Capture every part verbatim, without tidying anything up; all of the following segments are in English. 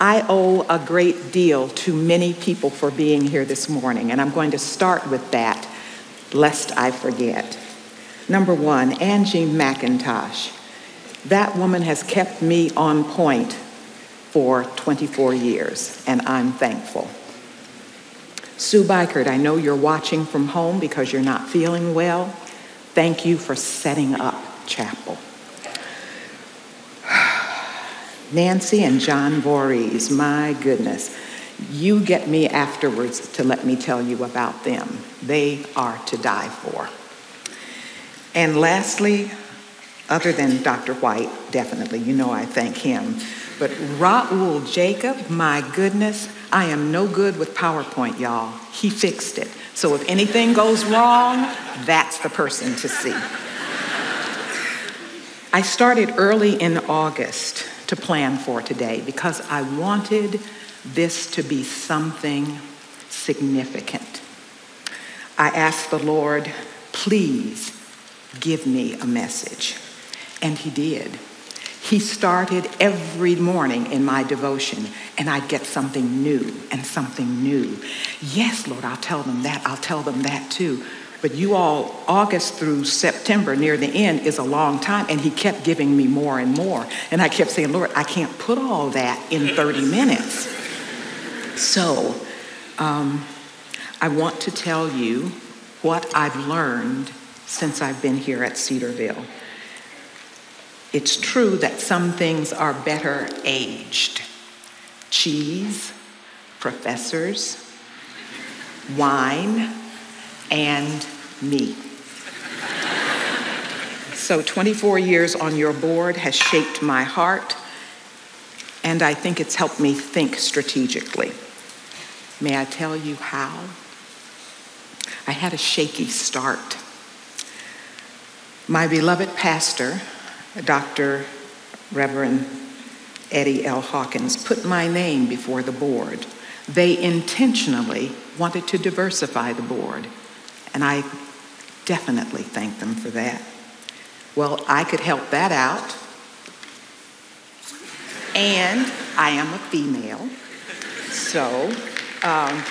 I owe a great deal to many people for being here this morning, and I'm going to start with that, lest I forget. Number one, Angie McIntosh. That woman has kept me on point for twenty-four years, and I'm thankful. Sue Bikert, I know you're watching from home because you're not feeling well. Thank you for setting up chapel. Nancy and John Voorhees, my goodness. You get me afterwards to let me tell you about them. They are to die for. And lastly, other than Doctor White, definitely, you know I thank him, but Raul Jacob, my goodness, I am no good with PowerPoint, y'all. He fixed it. So if anything goes wrong, that's the person to see. I started early in August to plan for today because I wanted this to be something significant. I asked the Lord, please give me a message. And he did. He started every morning in my devotion, and I'd get something new and something new. Yes, Lord, I'll tell them that. I'll tell them that too. But you all, August through September, near the end, is a long time, and he kept giving me more and more. And I kept saying, Lord, I can't put all that in thirty minutes. So um, I want to tell you what I've learned since I've been here at Cedarville. It's true that some things are better aged. Cheese, professors, wine, and me. So twenty-four years on your board has shaped my heart, and I think it's helped me think strategically. May I tell you how? I had a shaky start. My beloved pastor, Doctor Reverend Eddie L. Hawkins, put my name before the board. They intentionally wanted to diversify the board, and I definitely thank them for that. Well, I could help that out, and I am a female, so um,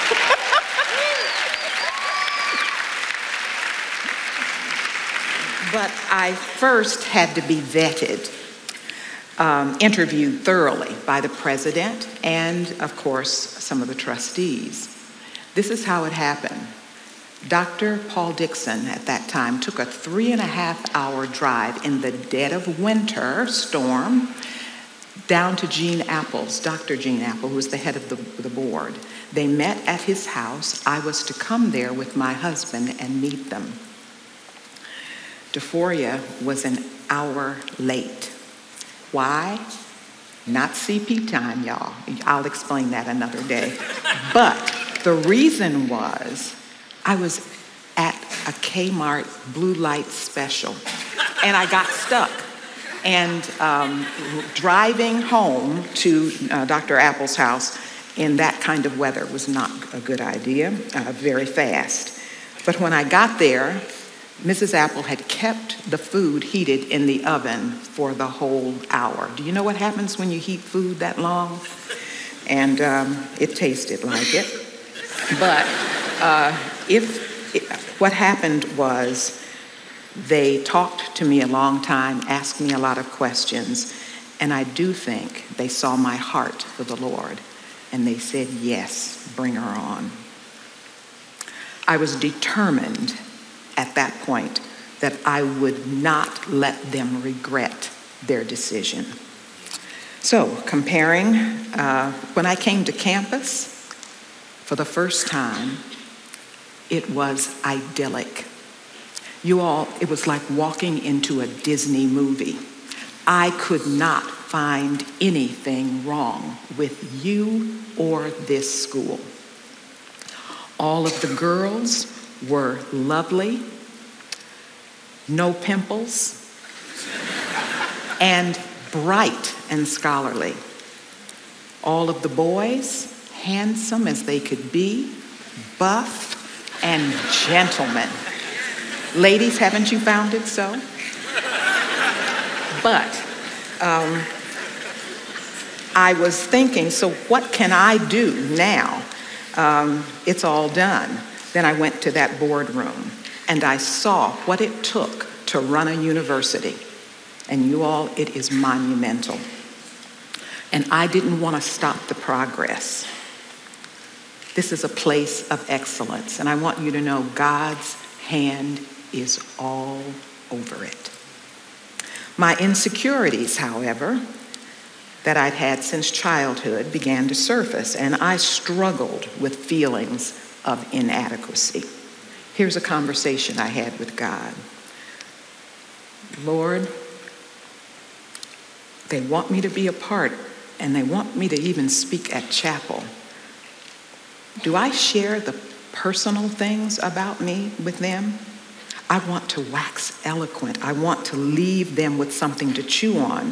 but I first had to be vetted, um, interviewed thoroughly by the president and, of course, some of the trustees. This is how it happened. Doctor Paul Dixon, at that time, took a three and a half hour drive in the dead of winter storm down to Gene Apple's, Doctor Gene Apple, who was the head of the, the board. They met at his house. I was to come there with my husband and meet them. DeForia was an hour late. Why? Not C P time, y'all. I'll explain that another day. But the reason was I was at a Kmart blue light special, and I got stuck. And um, driving home to uh, Doctor Apple's house in that kind of weather was not a good idea, uh, very fast. But when I got there, Missus Apple had kept the food heated in the oven for the whole hour. Do you know what happens when you heat food that long? And um, it tasted like it. But uh, if it, what happened was they talked to me a long time, asked me a lot of questions, and I do think they saw my heart for the Lord, and they said, yes, bring her on. I was determined at that point that I would not let them regret their decision. So comparing, uh, when I came to campus for the first time, it was idyllic. You all, it was like walking into a Disney movie. I could not find anything wrong with you or this school. All of the girls were lovely, no pimples, and bright and scholarly. All of the boys, handsome as they could be, buff and gentlemen. Ladies, haven't you found it so? But um, I was thinking, so what can I do now? Um, it's all done. Then I went to that boardroom and I saw what it took to run a university. And you all, it is monumental. And I didn't want to stop the progress. This is a place of excellence. And I want you to know God's hand is all over it. My insecurities, however, that I'd had since childhood began to surface, and I struggled with feelings of inadequacy. Here's a conversation I had with God. Lord, they want me to be a part, and they want me to even speak at chapel. Do I share the personal things about me with them? I want to wax eloquent. I want to leave them with something to chew on.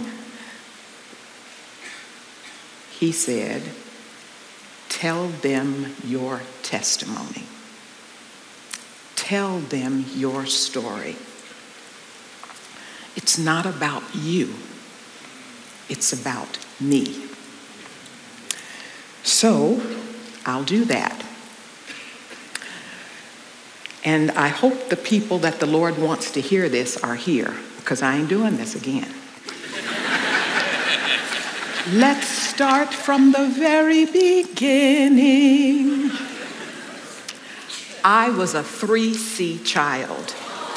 He said, tell them your testimony. Tell them your story. It's not about you. It's about me. So I'll do that. And I hope the people that the Lord wants to hear this are here, because I ain't doing this again. Let's start from the very beginning. I was a three C child.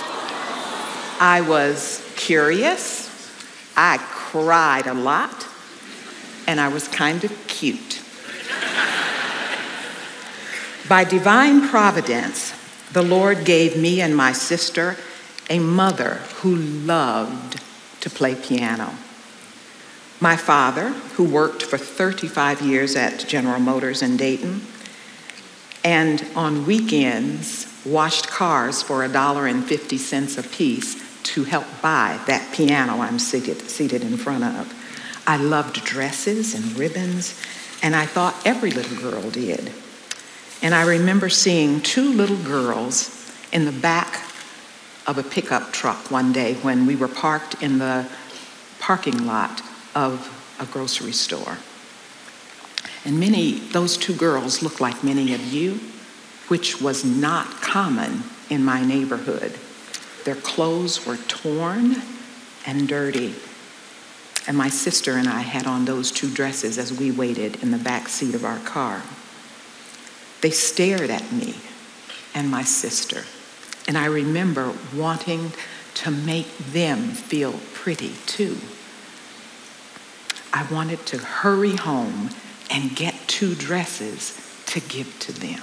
I was curious, I cried a lot, and I was kind of cute. By divine providence, the Lord gave me and my sister a mother who loved to play piano. My father, who worked for thirty-five years at General Motors in Dayton, and on weekends washed cars for a dollar and fifty cents a piece to help buy that piano I'm seated, seated in front of. I loved dresses and ribbons, and I thought every little girl did. And I remember seeing two little girls in the back of a pickup truck one day when we were parked in the parking lot of a grocery store. And many, those two girls looked like many of you, which was not common in my neighborhood. Their clothes were torn and dirty. And my sister and I had on those two dresses as we waited in the back seat of our car. They stared at me and my sister, and I remember wanting to make them feel pretty too. I wanted to hurry home and get two dresses to give to them.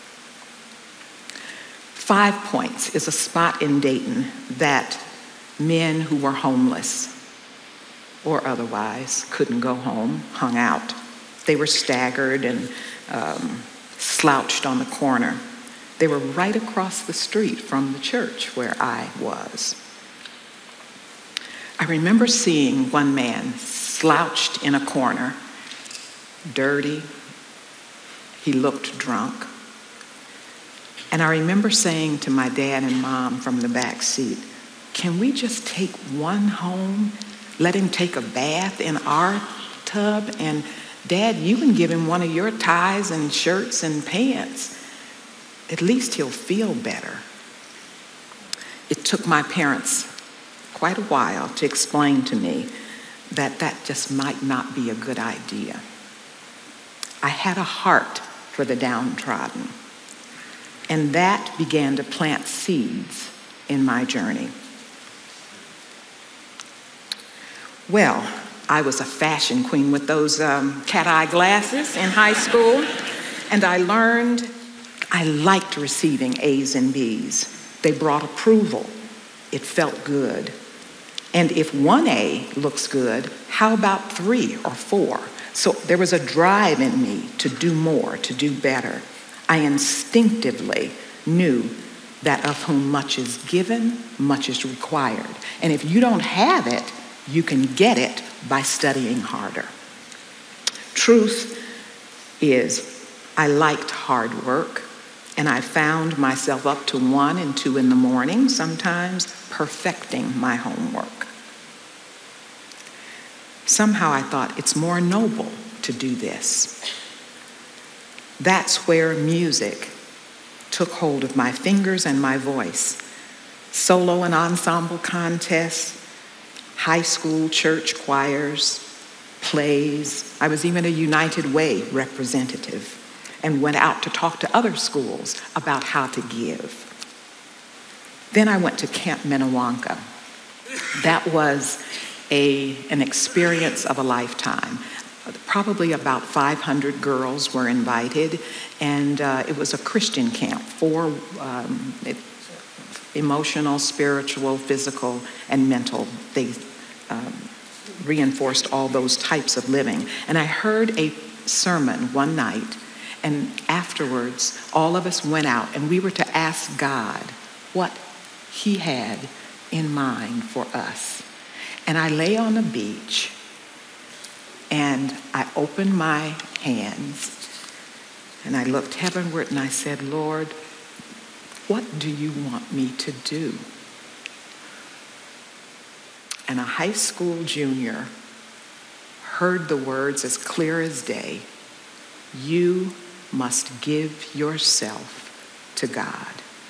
Five Points is a spot in Dayton that men who were homeless or otherwise couldn't go home hung out. They were staggered and um, slouched on the corner. They were right across the street from the church where I was. I remember seeing one man slouched in a corner, dirty. He looked drunk. And I remember saying to my dad and mom from the back seat, can we just take one home, let him take a bath in our tub, and Dad, you can give him one of your ties and shirts and pants. At least he'll feel better. It took my parents quite a while to explain to me that that just might not be a good idea. I had a heart for the downtrodden, and that began to plant seeds in my journey. Well, I was a fashion queen with those um, cat-eye glasses in high school, and I learned I liked receiving A's and B's. They brought approval. It felt good. And if one A looks good, how about three or four? So there was a drive in me to do more, to do better. I instinctively knew that of whom much is given, much is required. And if you don't have it, you can get it by studying harder. Truth is, I liked hard work, and I found myself up to one and two in the morning, sometimes perfecting my homework. Somehow I thought it's more noble to do this. That's where music took hold of my fingers and my voice. Solo and ensemble contests, high school church choirs, plays. I was even a United Way representative and went out to talk to other schools about how to give. Then I went to Camp Minnewanka. That was a, an experience of a lifetime. Probably about five hundred girls were invited, and uh, it was a Christian camp for um, it, emotional, spiritual, physical, and mental. They um, reinforced all those types of living. And I heard a sermon one night, and afterwards, all of us went out, and we were to ask God what he had in mind for us. And I lay on the beach, and I opened my hands, and I looked heavenward, and I said, Lord, what do you want me to do? And a high school junior heard the words as clear as day, you must give yourself to God.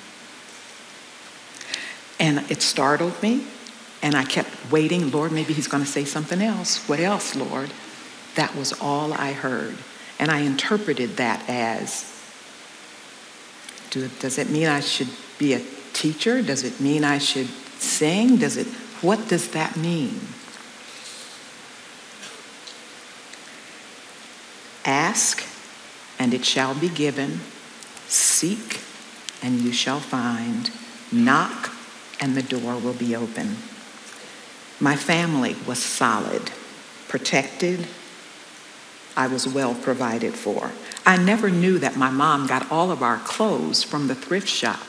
And it startled me, and I kept waiting. Lord, maybe he's going to say something else. What else, Lord? That was all I heard. And I interpreted that as, do, does it mean I should be a teacher? Does it mean I should sing? Does it, what does that mean? Ask, and it shall be given. Seek, and you shall find. Knock, and the door will be open. My family was solid, protected. I was well provided for. I never knew that my mom got all of our clothes from the thrift shop.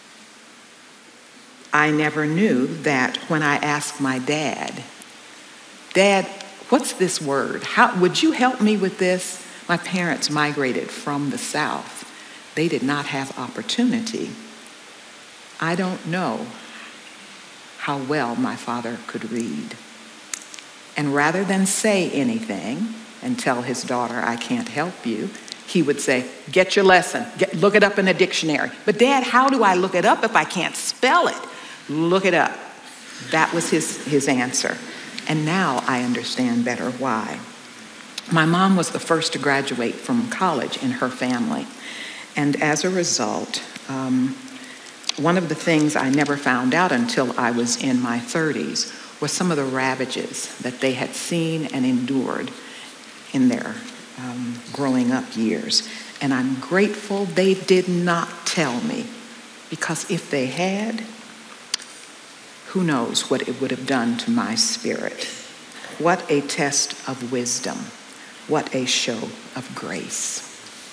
I never knew that when I asked my dad, Dad, what's this word? How would you help me with this? My parents migrated from the South. They did not have opportunity. I don't know how well my father could read. And rather than say anything and tell his daughter, I can't help you, he would say, get your lesson, get, look it up in a dictionary. But Dad, how do I look it up if I can't spell it? Look it up. That was his, his answer. And now I understand better why. My mom was the first to graduate from college in her family. And as a result, um, one of the things I never found out until I was in my thirties was some of the ravages that they had seen and endured in their um, growing up years. And I'm grateful they did not tell me, because if they had, who knows what it would have done to my spirit. What a test of wisdom. What a show of grace.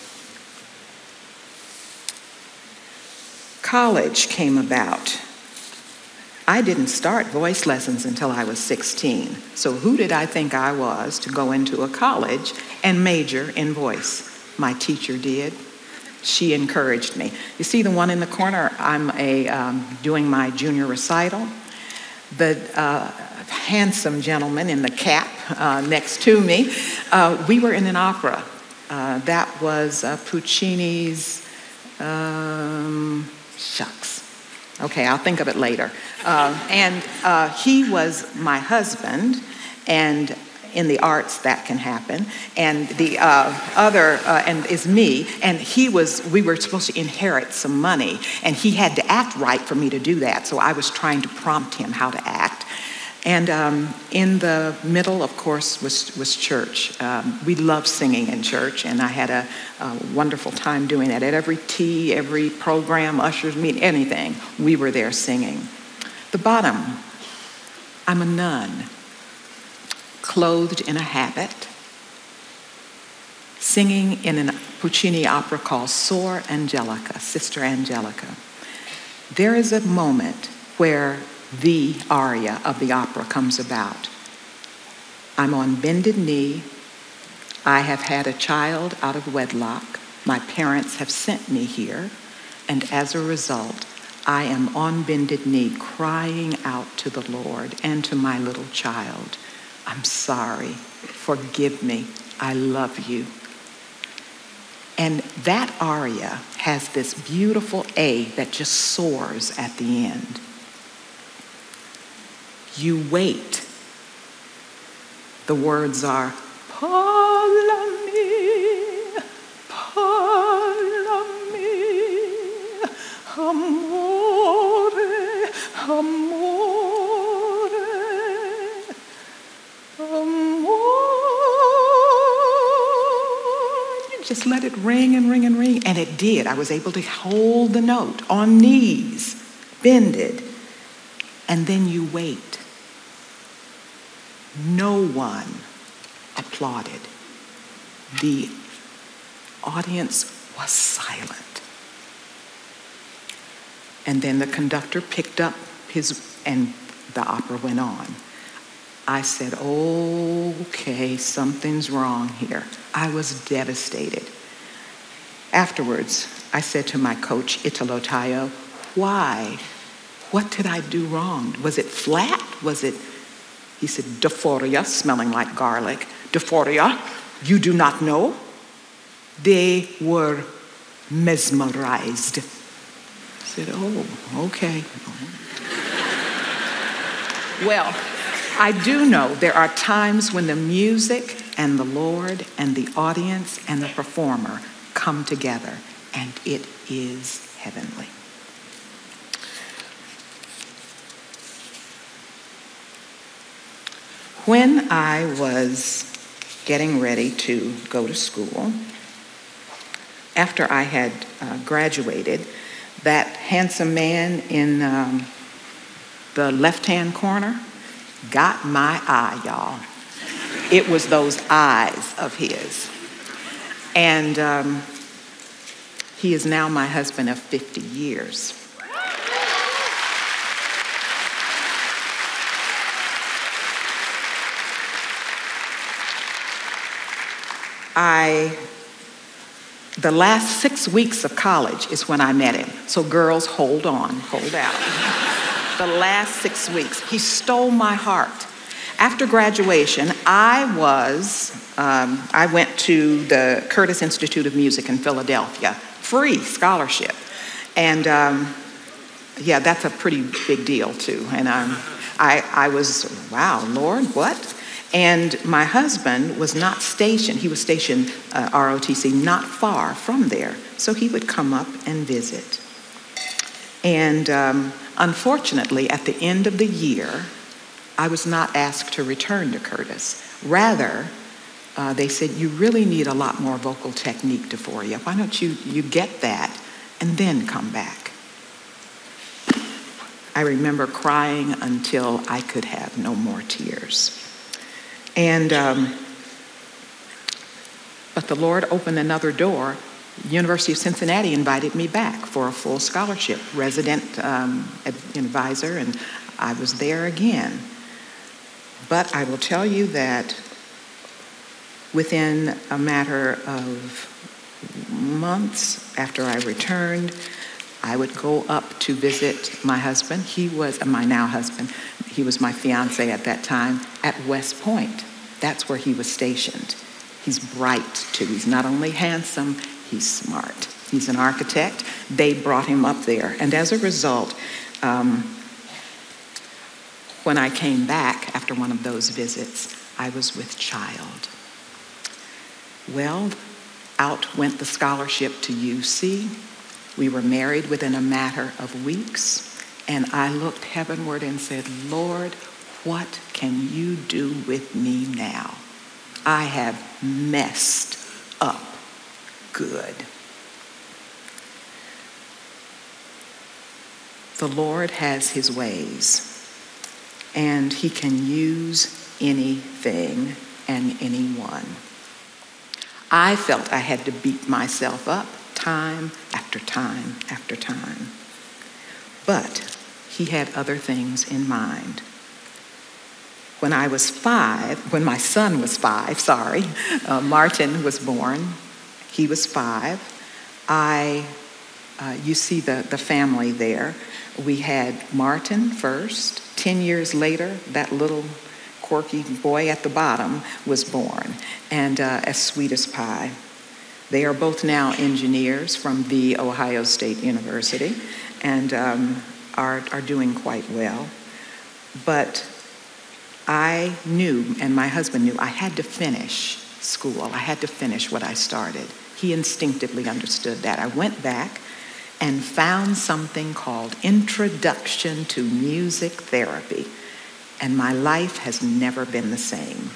College came about. I didn't start voice lessons until I was sixteen. So who did I think I was to go into a college and major in voice? My teacher did. She encouraged me. You see the one in the corner? I'm a um, doing my junior recital. The uh, handsome gentleman in the cap uh, next to me, uh, we were in an opera. Uh, that was uh, Puccini's, um, shucks. Okay, I'll think of it later. Uh, and uh, he was my husband, and in the arts that can happen. And the uh, other uh, and is me, and he was. We were supposed to inherit some money, and he had to act right for me to do that. So I was trying to prompt him how to act. And um, in the middle, of course, was was church. Um, we loved singing in church, and I had a, a wonderful time doing that. At every tea, every program, ushers meet, anything, we were there singing. The bottom, I'm a nun, clothed in a habit, singing in a Puccini opera called Sor Angelica, Sister Angelica. There is a moment where the aria of the opera comes about. I'm on bended knee. I have had a child out of wedlock. My parents have sent me here. And as a result, I am on bended knee crying out to the Lord and to my little child, I'm sorry. Forgive me. I love you. And that aria has this beautiful A that just soars at the end. You wait. The words are, parlami, parlami, amore, amore, amore. You just let it ring and ring and ring. And it did. I was able to hold the note on knees, bended, and then you wait. No one applauded. The audience was silent. And then the conductor picked up his, and the opera went on. I said, okay, something's wrong here. I was devastated. Afterwards, I said to my coach, Italo Tayo, why? What did I do wrong? Was it flat? Was it... He said, dysphoria, smelling like garlic. Dysphoria, you do not know? They were mesmerized. I said, oh, okay. Well, I do know there are times when the music and the Lord and the audience and the performer come together, and it is heavenly. When I was getting ready to go to school, after I had uh, graduated, that handsome man in um, the left-hand corner got my eye, y'all. It was those eyes of his. And um, he is now my husband of fifty years. I, the last six weeks of college is when I met him. So girls, hold on, hold out. The last six weeks, he stole my heart. After graduation, I was, um, I went to the Curtis Institute of Music in Philadelphia, free scholarship. And um, yeah, that's a pretty big deal too. And um, I, I was, wow, Lord, what? And my husband was not stationed, he was stationed, uh, R O T C, not far from there. So he would come up and visit. And um, unfortunately, at the end of the year, I was not asked to return to Curtis. Rather, uh, they said, you really need a lot more vocal technique, Dysphoria. Why don't you, you get that and then come back? I remember crying until I could have no more tears. And, um, but the Lord opened another door. University of Cincinnati invited me back for a full scholarship, resident um, advisor, and I was there again. But I will tell you that within a matter of months after I returned, I would go up to visit my husband. He was, uh, my now husband, he was my fiance at that time, at West Point. That's where he was stationed. He's bright too. He's not only handsome, he's smart. He's an architect. They brought him up there. And as a result, um, when I came back after one of those visits, I was with child. Well, out went the scholarship to U C. We were married within a matter of weeks. And I looked heavenward and said, Lord, what can you do with me now? I have messed up good. The Lord has his ways, and he can use anything and anyone. I felt I had to beat myself up time after time after time. But he had other things in mind. When I was five, when my son was five, sorry, uh, Martin was born. He was five. I, uh, you see the, the family there. We had Martin first. Ten years later, that little quirky boy at the bottom was born, and uh, as sweet as pie. They are both now engineers from the Ohio State University and um, are, are doing quite well. But I knew, and my husband knew, I had to finish school. I had to finish what I started. He instinctively understood that. I went back and found something called Introduction to Music Therapy, and my life has never been the same.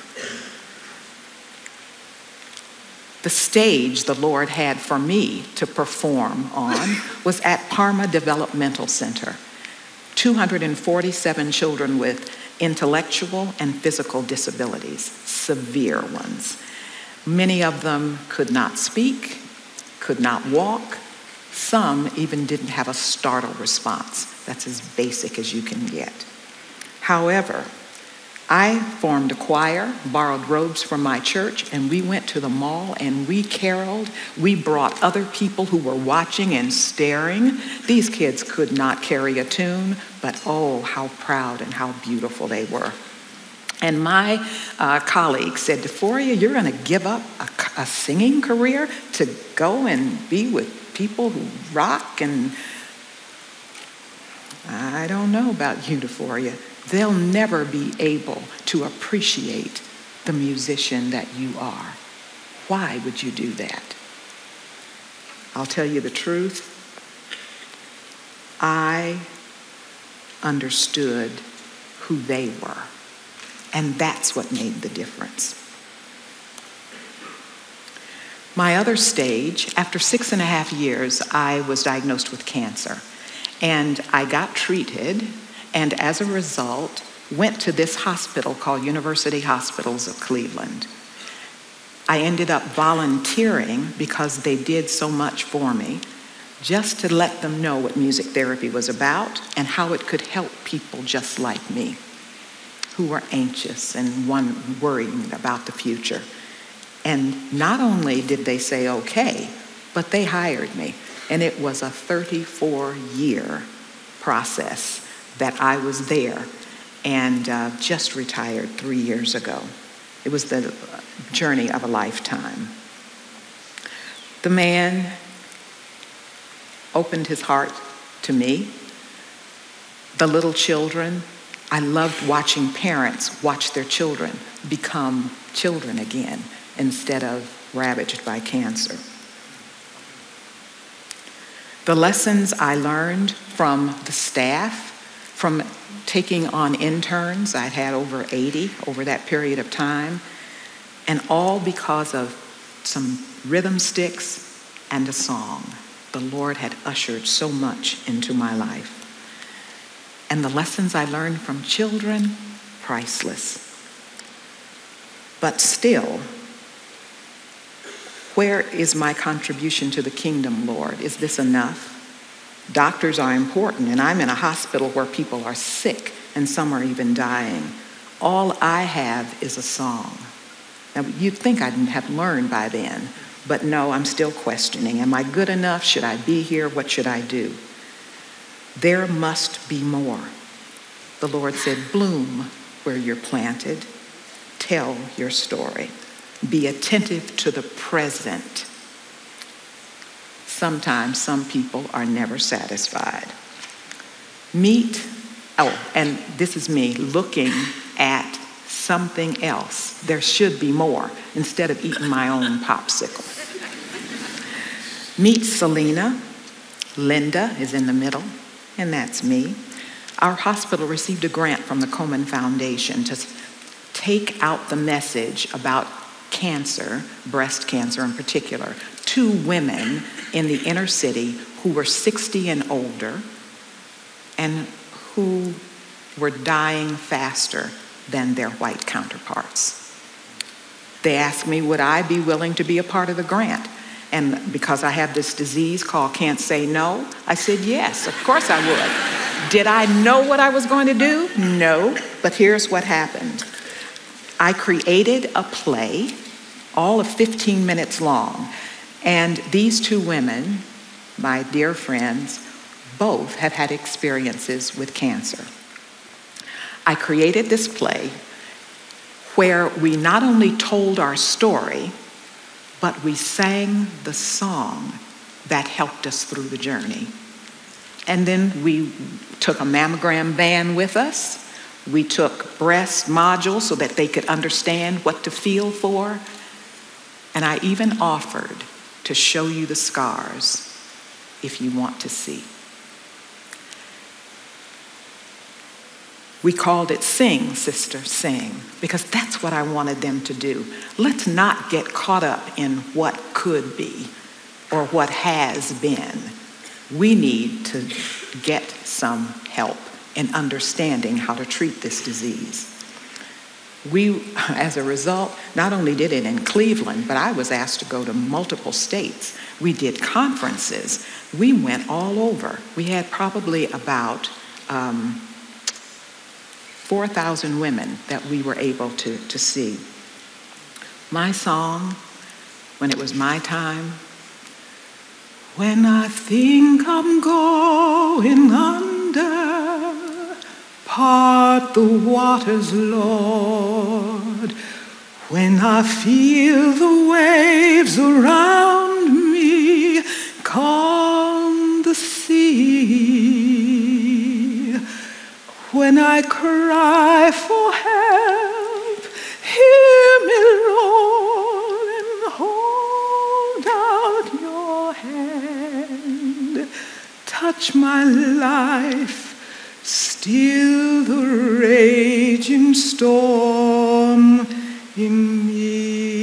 The stage the Lord had for me to perform on was at Parma Developmental Center. two hundred forty-seven children with intellectual and physical disabilities, severe ones. Many of them could not speak, could not walk. Some even didn't have a startle response. That's as basic as you can get. However, I formed a choir, borrowed robes from my church, and we went to the mall and we caroled. We brought other people who were watching and staring. These kids could not carry a tune, but oh, how proud and how beautiful they were. And my uh, colleague said, "DeForia, you're going to give up a, a singing career to go and be with people who rock?" And I don't know about you, DeForia. They'll never be able to appreciate the musician that you are. Why would you do that? I'll tell you the truth. I understood who they were, and that's what made the difference. My other stage, after six and a half years, I was diagnosed with cancer, and I got treated. And as a result, went to this hospital called University Hospitals of Cleveland. I ended up volunteering because they did so much for me, just to let them know what music therapy was about and how it could help people just like me, who were anxious and one worrying about the future. And not only did they say okay, but they hired me. And it was a thirty-four year process that I was there and uh, just retired three years ago. It was the journey of a lifetime. The man opened his heart to me. The little children, I loved watching parents watch their children become children again instead of ravaged by cancer. The lessons I learned from the staff, from taking on interns, I had over eighty over that period of time, and all because of some rhythm sticks and a song. The Lord had ushered so much into my life. And the lessons I learned from children, priceless. But still, where is my contribution to the kingdom, Lord? Is this enough? Doctors are important, and I'm in a hospital where people are sick, and some are even dying. All I have is a song. Now, you'd think I'd have learned by then, but no, I'm still questioning. Am I good enough? Should I be here? What should I do? There must be more. The Lord said, bloom where you're planted. Tell your story. Be attentive to the present. Sometimes some people are never satisfied. Meet, oh, and this is me looking at something else. There should be more instead of eating my own popsicle. Meet Selena. Linda is in the middle, and that's me. Our hospital received a grant from the Komen Foundation to take out the message about cancer, breast cancer in particular, to women in the inner city who were sixty and older and who were dying faster than their white counterparts. They asked me, would I be willing to be a part of the grant? And because I have this disease called can't say no, I said, yes, of course I would. Did I know what I was going to do? No, but here's what happened. I created a play, all of fifteen minutes long. And these two women, my dear friends, both have had experiences with cancer. I created this play, where we not only told our story, but we sang the song that helped us through the journey. And then we took a mammogram van with us. We took breast modules so that they could understand what to feel for. And I even offered to show you the scars if you want to see. We called it Sing, Sister, Sing, because that's what I wanted them to do. Let's not get caught up in what could be or what has been. We need to get some help in understanding how to treat this disease. We, as a result, not only did it in Cleveland, but I was asked to go to multiple states. We did conferences. We went all over. We had probably about um, four thousand women that we were able to, to see. My song, when it was my time, when I think I'm going under, part the waters, Lord. When I feel the waves around me, calm the sea. When I cry for help, hear me, Lord, and hold out your hand. Touch my life, still the raging storm in me.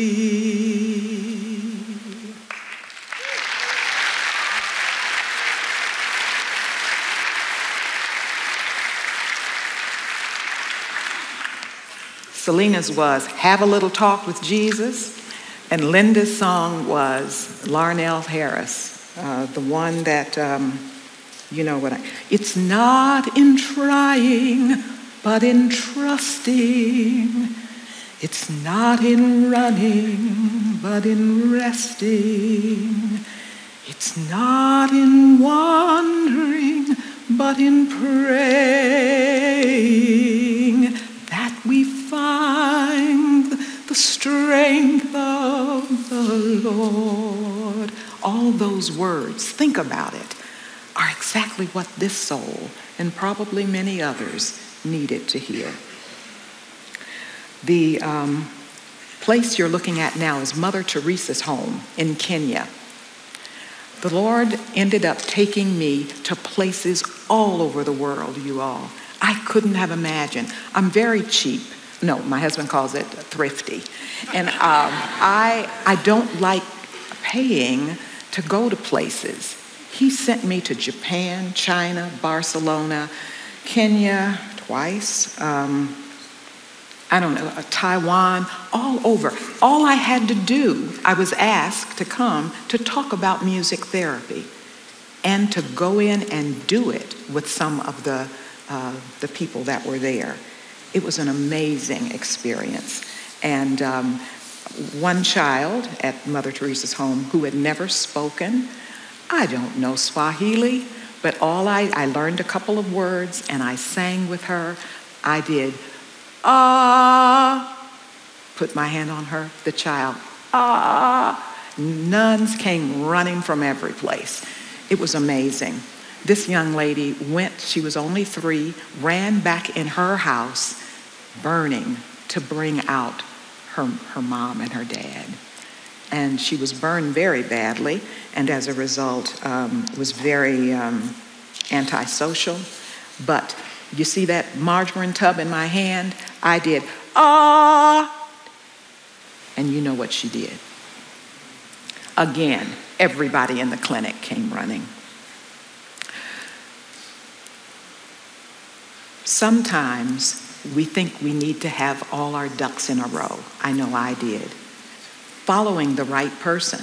Selena's was Have a Little Talk with Jesus, and Linda's song was Larnell Harris, uh, the one that, um, you know what I, it's not in trying, but in trusting. It's not in running, but in resting. It's not in wandering, but in praying that we find the strength of the Lord. All those words, think about it, are exactly what this soul, and probably many others, needed to hear. The um, place you're looking at now is Mother Teresa's home in Kenya. The Lord ended up taking me to places all over the world, you all. I couldn't have imagined. I'm very cheap. No, my husband calls it thrifty. And um, I, I don't like paying to go to places. He sent me to Japan, China, Barcelona, Kenya twice, um, I don't know, uh, Taiwan, all over. All I had to do, I was asked to come to talk about music therapy and to go in and do it with some of the, uh, the people that were there. It was an amazing experience. And um, one child at Mother Teresa's home who had never spoken, I don't know Swahili, but all I, I learned a couple of words and I sang with her. I did, ah, put my hand on her, the child, ah. Nuns came running from every place. It was amazing. This young lady went, she was only three, ran back in her house, burning to bring out her, her mom and her dad. And she was burned very badly, and as a result, um, was very um, antisocial. But you see that margarine tub in my hand? I did, ah, and you know what she did. Again, everybody in the clinic came running. Sometimes we think we need to have all our ducks in a row. I know I did. Following the right person.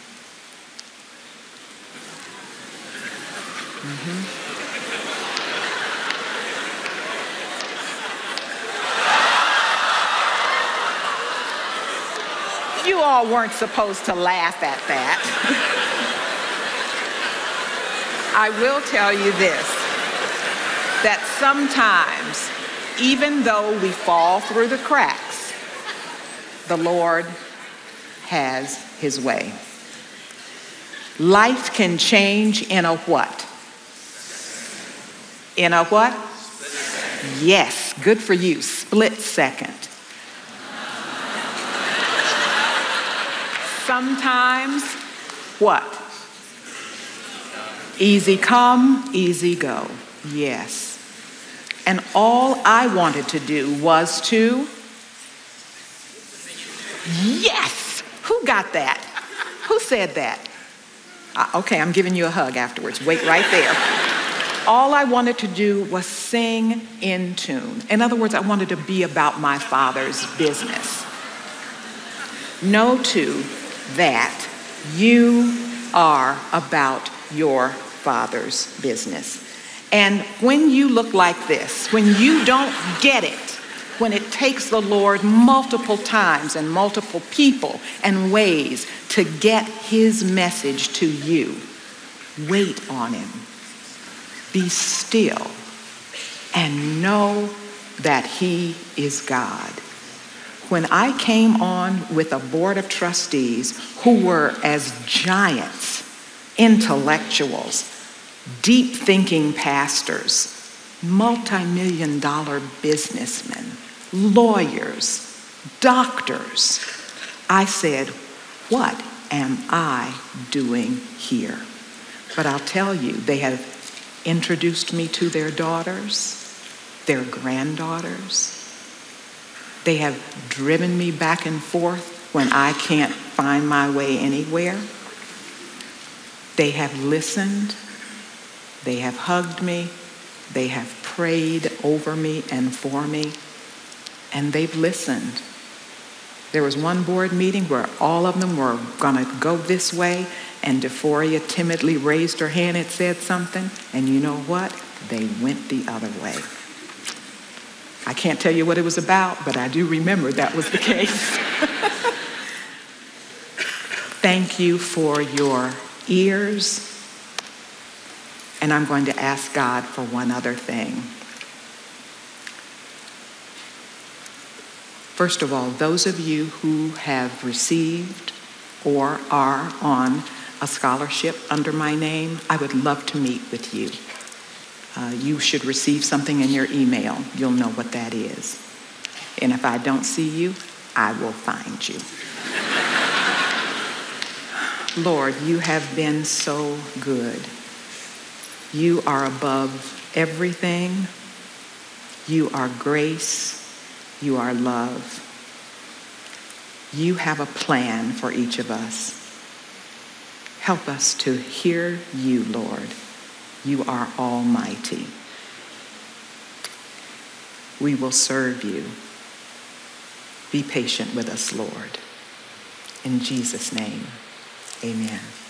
Mm-hmm. You all weren't supposed to laugh at that. I will tell you this, that sometimes, even though we fall through the cracks, the Lord has his way. Life can change in a what? In a what? Yes, good for you. Split second. Sometimes, what? Easy come, easy go. Yes. And all I wanted to do was to, yes! Who got that? Who said that? Uh, okay, I'm giving you a hug afterwards. Wait right there. All I wanted to do was sing in tune. In other words, I wanted to be about my Father's business. Know too that you are about your Father's business. And when you look like this, when you don't get it, when it takes the Lord multiple times and multiple people and ways to get his message to you, wait on him. Be still and know that he is God. When I came on with a board of trustees who were as giants, intellectuals, deep thinking pastors, multi-million dollar businessmen, lawyers, doctors, I said, what am I doing here? But I'll tell you, they have introduced me to their daughters, their granddaughters. They have driven me back and forth when I can't find my way anywhere. They have listened. They have hugged me. They have prayed over me and for me. And they've listened. There was one board meeting where all of them were going to go this way, and DeForia timidly raised her hand and said something, and you know what? They went the other way. I can't tell you what it was about, but I do remember that was the case. Thank you for your ears, and I'm going to ask God for one other thing. First of all, those of you who have received or are on a scholarship under my name, I would love to meet with you. Uh, you should receive something in your email. You'll know what that is. And if I don't see you, I will find you. Lord, you have been so good. You are above everything. You are grace. You are love. You have a plan for each of us. Help us to hear you, Lord. You are almighty. We will serve you. Be patient with us, Lord. In Jesus' name, amen.